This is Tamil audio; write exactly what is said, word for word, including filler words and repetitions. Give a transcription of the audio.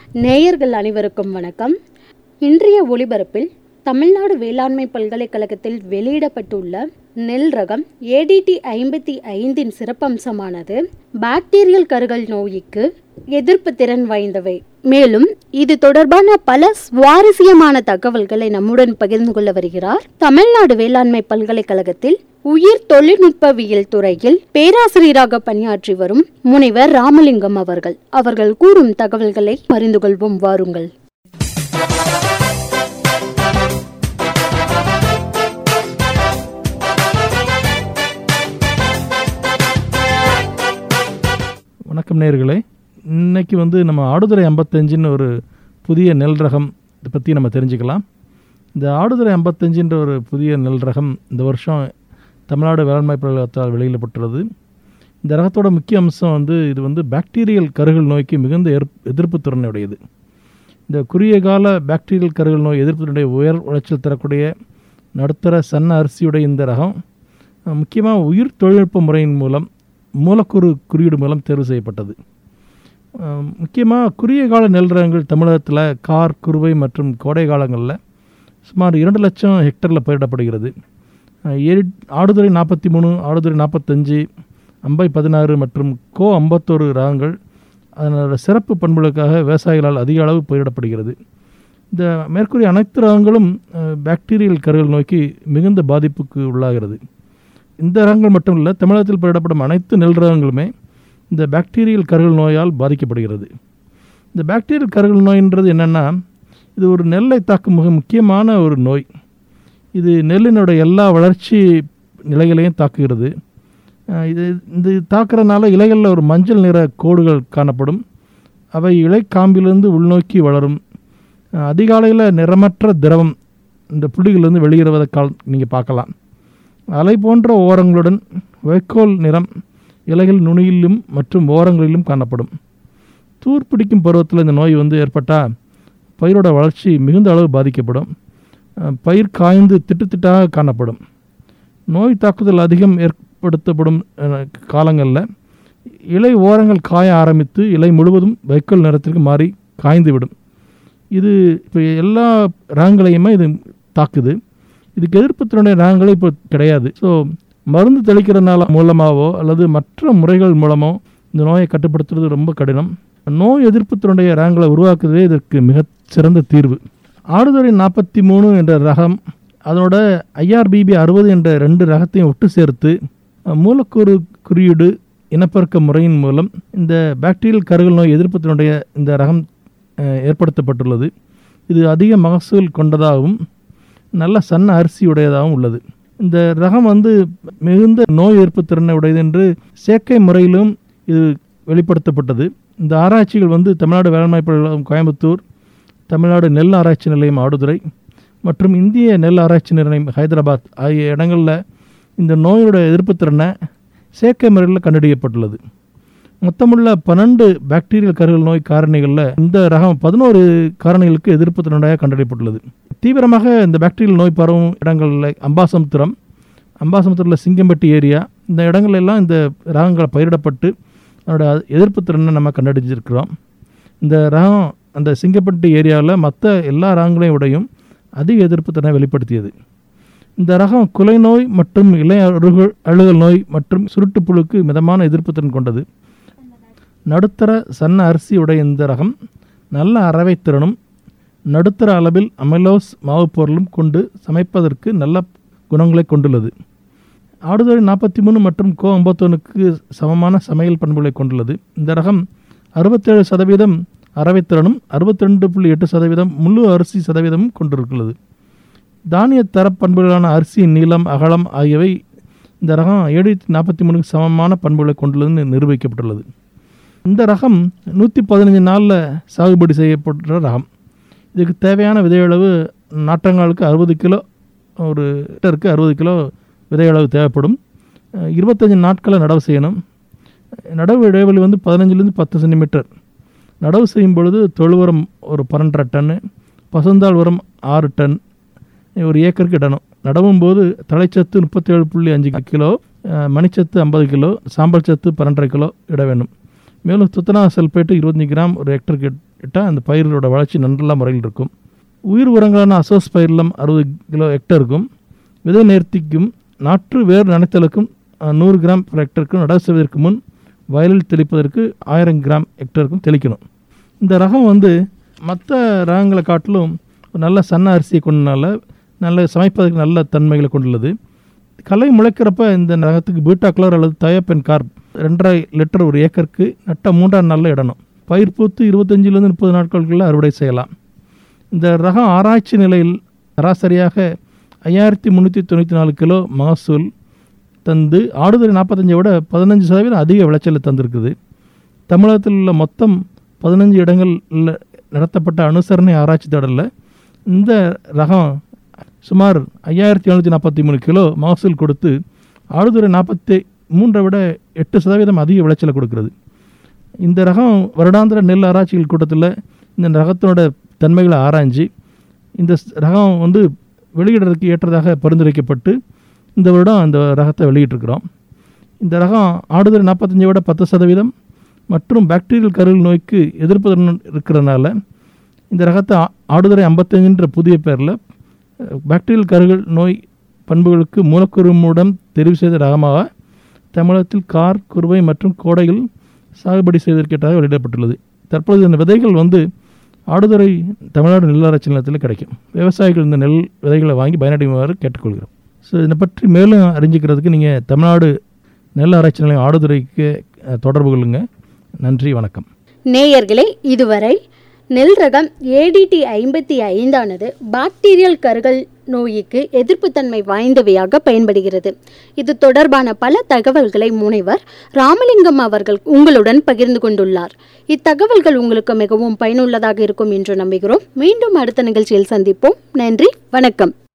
நேயர்கள் அனைவருக்கும் வணக்கம். இன்றைய ஒளிபரப்பில் தமிழ்நாடு வேளாண்மை பல்கலைக்கழகத்தில் வெளியிடப்பட்டுள்ள நெல் ரகம் ஏடிடி ஐம்பத்தி ஐந்தின் சிறப்பம்சமானது பாக்டீரியல் கருகல் நோய்க்கு எதிர்ப்பு திறன் வாய்ந்தவை. மேலும் இது தொடர்பான பல சுவாரஸ்யமான தகவல்களை நம்முடன் பகிர்ந்து கொள்ள வருகிறார் தமிழ்நாடு வேளாண்மை பல்கலைக்கழகத்தில் உயிர் தொழில்நுட்பவியல் துறையில் பேராசிரியராக பணியாற்றி வரும் முனைவர் ராமலிங்கம் அவர்கள். அவர்கள் கூறும் தகவல்களை அறிந்து கொள்வோம். வாருங்கள். வணக்கம் நேயர்களே. இன்னைக்கு வந்து நம்ம ஆடுதுறை ஐம்பத்தஞ்சுன்னு ஒரு புதிய நெல் ரகம் இதை பற்றி நம்ம தெரிஞ்சுக்கலாம். இந்த ஆடுதுறை ஐம்பத்தஞ்சுன்ற ஒரு புதிய நெல் ரகம் இந்த வருஷம் தமிழ்நாடு வேளாண்மை பல்கலைக்கழகத்தால் வெளியிடப்பட்டுள்ளது. இந்த ரகத்தோட முக்கிய அம்சம் வந்து இது வந்து பாக்டீரியல் கருகல் நோய்க்கு மிகுந்த எதிர்ப்பு திறனுடையது. இந்த குறுகிய கால பாக்டீரியல் கருகல் நோய் எதிர்ப்பு திறனுடைய உயர் விளைச்சல் தரக்கூடிய நடுத்தர சன்ன அரிசியுடைய இந்த ரகம் முக்கியமாக உயிர் தொழில்நுட்ப முறையின் மூலம் மூலக்கூறு குறியீடு மூலம் தேர்வு செய்யப்பட்டது. முக்கியமாக குறுகிய கால நெல் ரகங்கள் தமிழகத்தில் கார், குறுவை மற்றும் கோடை காலங்களில் சுமார் இரண்டு லட்சம் ஹெக்டரில் பயிரிடப்படுகிறது. ஆடுதுறை நாற்பத்தி மூணு, ஆடுதுறை நாற்பத்தஞ்சு, அம்பை பதினாறு மற்றும் கோ ஐம்பத்தோரு ரகங்கள் அதனோட சிறப்பு பண்புகளுக்காக விவசாயிகளால் அதிக அளவு பயிரிடப்படுகிறது. இந்த மேற்கூறிய அனைத்து ரகங்களும் பாக்டீரியல் கருகல் நோய்க்கு மிகுந்த பாதிப்புக்கு உள்ளாகிறது. இந்த ரகங்கள் மட்டும் இல்லை, தமிழகத்தில் பயிரிடப்படும் அனைத்து நெல் ரகங்களுமே இந்த பாக்டீரியல் கருகல் நோயால் பாதிக்கப்படுகிறது. இந்த பாக்டீரியல் கருகல் நோயின்றது என்னென்னா, இது ஒரு நெல்லை தாக்கும் மிக முக்கியமான ஒரு நோய். இது நெல்லினுடைய எல்லா வளர்ச்சி நிலைகளையும் தாக்குகிறது. இது இந்த தாக்குறதுனால இலைகளில் ஒரு மஞ்சள் நிற கோடுகள் காணப்படும். அவை இலை காம்பிலிருந்து உள்நோக்கி வளரும். அதிகாலையில் நிறமற்ற திரவம் இந்த புள்ளிகளிலிருந்து வெளியேறுவதை கால் நீங்கள் பார்க்கலாம். அலை போன்ற ஓரங்களுடன் வைக்கோல் நிறம் இலைகள் நுனியிலும் மற்றும் ஓரங்களிலும் காணப்படும். தூர் பிடிக்கும் பருவத்தில் இந்த நோய் வந்து ஏற்பட்டால் பயிரோட வளர்ச்சி மிகுந்த அளவு பாதிக்கப்படும். பயிர் காய்ந்து திட்டுத்திட்டாக காணப்படும். நோய் தாக்குதல் அதிகம் ஏற்படுத்தப்படும் காலங்களில் இலை ஓரங்கள் காய ஆரம்பித்து இலை முழுவதும் வைக்கோல் நிறத்திற்கு மாறி காய்ந்து விடும். இது இப்போ எல்லா ரகங்களையுமே இது தாக்குது. இதுக்கு எதிர்ப்புத்தினுடைய ரகங்களே இப்போ கிடையாது. ஸோ மருந்து தெளிக்கிறதுனால மூலமாகவோ அல்லது மற்ற முறைகள் மூலமோ இந்த நோயை கட்டுப்படுத்துறது ரொம்ப கடினம். நோய் எதிர்ப்புத்தினுடைய ரகங்களை உருவாக்குவதே இதற்கு மிகச் சிறந்த தீர்வு. ஆடுதுறை நாற்பத்தி மூணு என்ற ரகம் அதனோட ஐஆர்பிபி அறுபது என்ற ரெண்டு ரகத்தையும் ஒட்டு சேர்த்து மூலக்கூறு குறியீடு இனப்பெருக்க முறையின் மூலம் இந்த பாக்டீரியல் கருகல் நோய் எதிர்ப்புத்தினுடைய இந்த ரகம் ஏற்படுத்தப்பட்டுள்ளது. இது அதிக மகசூல் கொண்டதாகவும் நல்ல சன்ன அரிசி உடையதாகவும் உள்ளது. இந்த ரகம் வந்து மிகுந்த நோய் எதிர்ப்பு திறனை உடையது என்று செயற்கை முறையிலும் இது வெளிப்படுத்தப்பட்டது. இந்த ஆராய்ச்சிகள் வந்து தமிழ்நாடு வேளாண்மை பல்கலைக்கழகம் கோயம்புத்தூர், தமிழ்நாடு நெல் ஆராய்ச்சி நிலையம் ஆடுதுறை மற்றும் இந்திய நெல் ஆராய்ச்சி நிலையம் ஹைதராபாத் ஆகிய இடங்களில் இந்த நோயோட எதிர்ப்பு திறனை செயற்கை முறையில் கண்டறியப்பட்டுள்ளது. மொத்தமுள்ள பன்னெண்டு பாக்டீரியல் கருகல் நோய் காரணிகளில் இந்த ரகம் பதினோரு காரணிகளுக்கு எதிர்ப்பு திறனாக கண்டறியப்பட்டுள்ளது. தீவிரமாக இந்த பாக்டீரியல் நோய் பரவும் இடங்களில் அம்பாசமுத்திரம், அம்பாசமுத்திரத்தில் சிங்கம்பட்டி ஏரியா, இந்த இடங்களெல்லாம் இந்த ரகங்களை பயிரிடப்பட்டு அதனோட எதிர்ப்பு திறனை நம்ம கண்டறிஞ்சிருக்கிறோம். இந்த ரகம் அந்த சிங்கப்பட்டி ஏரியாவில் மற்ற எல்லா ரகங்களையும் உடையும் அதிக எதிர்ப்பு திறனை வெளிப்படுத்தியது. இந்த ரகம் குலை நோய் மற்றும் இலை அருகல் அழுகல் நோய் மற்றும் சுருட்டுப்புழுக்கு மிதமான எதிர்ப்பு திறன் கொண்டது. நடுத்தர சன்ன அரிசி உடைய இந்த ரகம் நல்ல அரவை திறனும் நடுத்தர அளவில் அமிலோஸ் மாவு பொருளும் கொண்டு சமைப்பதற்கு நல்ல குணங்களை கொண்டுள்ளது. ஆடுதுறை நாற்பத்தி மூணு மற்றும் கோ ஐம்பத்தொன்னுக்கு சமமான சமையல் பண்புகளை கொண்டுள்ளது. இந்த ரகம் அறுபத்தேழு சதவீதம் அரவைத்திறனும் அறுபத்தி ரெண்டு புள்ளி எட்டு சதவீதம் முழு அரிசி சதவீதமும் கொண்டிருக்கிறது. தானிய தரப்பண்புகளான அரிசியின் நீளம், அகலம் ஆகியவை இந்த ரகம் ஏழு நாற்பத்தி மூணுக்கு சமமான பண்புகளை கொண்டுள்ளதுன்னு நிரூபிக்கப்பட்டுள்ளது. இந்த ரகம் நூற்றி பதினஞ்சு நாளில் சாகுபடி செய்யப்பட்ட ரகம். இதுக்கு தேவையான விதையளவு நாற்றங்காலுக்கு அறுபது கிலோ, ஒரு ஹெக்டருக்கு அறுபது கிலோ விதையளவு தேவைப்படும். இருபத்தஞ்சி நாட்களை நடவு செய்யணும். நடவு இடைவெளி வந்து பதினஞ்சுலேருந்து பத்து சென்டிமீட்டர். நடவு செய்யும் பொழுது தொழு உரம் ஒரு பன்னெண்டரை டன்னு, பசுந்தாள் உரம் ஆறு டன் ஒரு ஏக்கருக்கு இடணும். நடவும் போது தலைச்சத்து முப்பத்தேழு புள்ளி அஞ்சு கிலோ, மணிச்சத்து ஐம்பது கிலோ, சாம்பல் சத்து பன்னெண்டரை கிலோ இட வேண்டும். மேலும் துத்தநாக சல்பேட்டு இருபத்தஞ்சி கிராம் ஒரு ஹெக்டருக்கு இட்டால் அந்த பயிர்களோட வளர்ச்சி நல்ல முறையில் இருக்கும். உயிர் உரங்களான அசோஸ்பைரிலம் அறுபது கிலோ ஹெக்டருக்கும் விதை நேர்த்திக்கும் நாற்று வேர் நனைத்தலுக்கும் நூறு கிராம் பர் ஹெக்டருக்கும் நடவு செய்வதற்கு முன் வயலில் தெளிப்பதற்கு ஆயிரம் கிராம் ஹெக்டருக்கும் தெளிக்கணும். இந்த ரகம் வந்து மற்ற ரகங்களை காட்டிலும் நல்ல சன்ன அரிசியை கொண்டனால நல்ல சமைப்பதற்கு நல்ல தன்மைகளை கொண்டுள்ளது. களை முளைக்கிறப்ப இந்த ரகத்துக்கு பீட்டா கலர் அல்லது தயப்பென் கார்ப் ரெண்டரை லிட்டர் ஒரு ஏக்கருக்கு நட்ட மூன்றாம் நாளில் இடணும். பயிர் பூத்து இருபத்தஞ்சிலேருந்து முப்பது நாட்களுக்குள்ள அறுவடை செய்யலாம். இந்த ரகம் ஆராய்ச்சி நிலையில் சராசரியாக ஐயாயிரத்தி முந்நூற்றி தொண்ணூற்றி நாலு கிலோ மகசூல் தந்து ஆடுதுறை நாற்பத்தஞ்சை விட பதினஞ்சு சதவீதம் அதிக விளைச்சலை தந்திருக்குது. தமிழகத்தில் உள்ள மொத்தம் பதினஞ்சு இடங்களில் நடத்தப்பட்ட அனுசரணை ஆராய்ச்சி தொடரில் இந்த ரகம் சுமார் ஐயாயிரத்தி எழுநூற்றி நாற்பத்தி மூணு கிலோ மகசூல் கொடுத்து ஆடுதுறை நாற்பத்தி மூன்றை விட எட்டு சதவீதம் அதிக விளைச்சலை கொடுக்கிறது. இந்த ரகம் வருடாந்திர நெல் ஆராய்ச்சிகள் கூட்டத்தில் இந்த ரகத்தினோட தன்மைகளை ஆராய்ஞ்சு இந்த ரகம் வந்து வெளியிடுறதுக்கு ஏற்றதாக பரிந்துரைக்கப்பட்டு இந்த வருடம் அந்த ரகத்தை வெளியிட்டிருக்கிறோம். இந்த ரகம் ஆடுதுறை நாற்பத்தஞ்சை விட பத்து சதவீதம் மற்றும் பாக்டீரியல் கருள் நோய்க்கு எதிர்ப்பு இருக்கிறதுனால இந்த ரகத்தை ஆடுதுறை ஐம்பத்தஞ்சுன்ற புதிய பேரில் பாக்டீரியல் கருள் நோய் பண்புகளுக்கு மூலக்கூறு மூலம் தெரிவு செய்த ரகமாக தமிழகத்தில் கார் குறுவை மற்றும் கோடையில் சாகுபடி செய்வதற்கேற்றாக வெளியிடப்பட்டுள்ளது. தற்பொழுது இந்த விதைகள் வந்து ஆடுதுறை தமிழ்நாடு நெல் ஆராய்ச்சி நிலையத்தில் கிடைக்கும். விவசாயிகள் இந்த நெல் விதைகளை வாங்கி பயனடையுமாறு கேட்டுக்கொள்கிறோம். ஸோ இதை பற்றி மேலும் அறிஞ்சிக்கிறதுக்கு நீங்கள் தமிழ்நாடு நெல் ஆராய்ச்சி நிலையம் ஆடுதுறைக்கு தொடர்பு கொள்ளுங்க. நன்றி, வணக்கம். நேயர்களே, இதுவரை நெல் ரகம் ஏடிடி ஐம்பத்தி ஐந்தானது பாக்டீரியல் கருகள் நோய்க்கு எதிர்ப்புத்தன்மை வாய்ந்தவையாக பயன்படுகிறது. இது தொடர்பான பல தகவல்களை முனைவர் ராமலிங்கம் அவர்கள் உங்களுடன் பகிர்ந்து கொண்டுள்ளார். இத்தகவல்கள் உங்களுக்கு மிகவும் பயனுள்ளதாக இருக்கும் என்று நம்புகிறோம். மீண்டும் அடுத்த நிகழ்ச்சியில் சந்திப்போம். நன்றி, வணக்கம்.